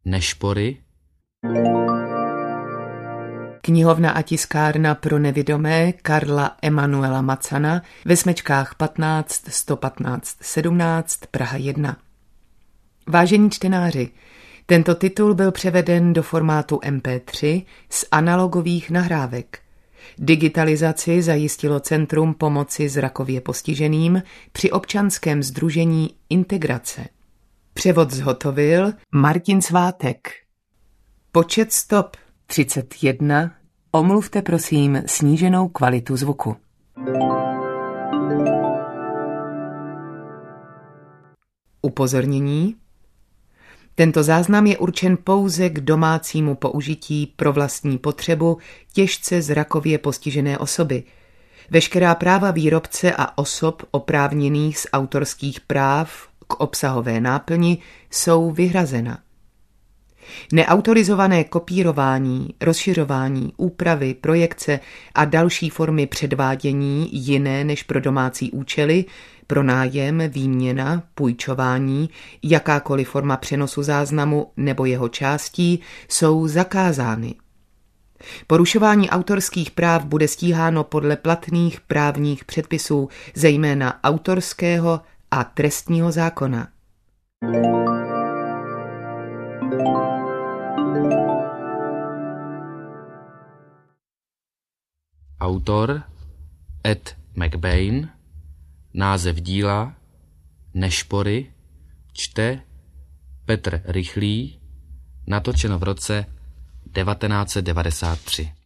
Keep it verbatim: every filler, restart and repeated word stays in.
Nešpory. Knihovna a tiskárna pro nevidomé Karla Emanuela Macana ve Smečkách patnáct sto patnáct sedmnáct Praha jedna. Vážení čtenáři, tento titul byl převeden do formátu em pé tři z analogových nahrávek. Digitalizaci zajistilo Centrum pomoci zrakově postiženým při občanském sdružení Integrace. Převod zhotovil Martin Svátek. Počet stop třicet jedna. Omluvte prosím sníženou kvalitu zvuku. Upozornění. Tento záznam je určen pouze k domácímu použití pro vlastní potřebu těžce zrakově postižené osoby. Veškerá práva výrobce a osob oprávněných z autorských práv k obsahové náplni jsou vyhrazena. Neautorizované kopírování, rozšiřování, úpravy, projekce a další formy předvádění jiné než pro domácí účely, pronájem, výměna, půjčování, jakákoliv forma přenosu záznamu nebo jeho částí jsou zakázány. Porušování autorských práv bude stíháno podle platných právních předpisů, zejména autorského a trestního zákona. Autor Ed McBain. Název díla Nešpory. Čte Petr Rychlý. Natočeno v roce devatenáct set devadesát tři.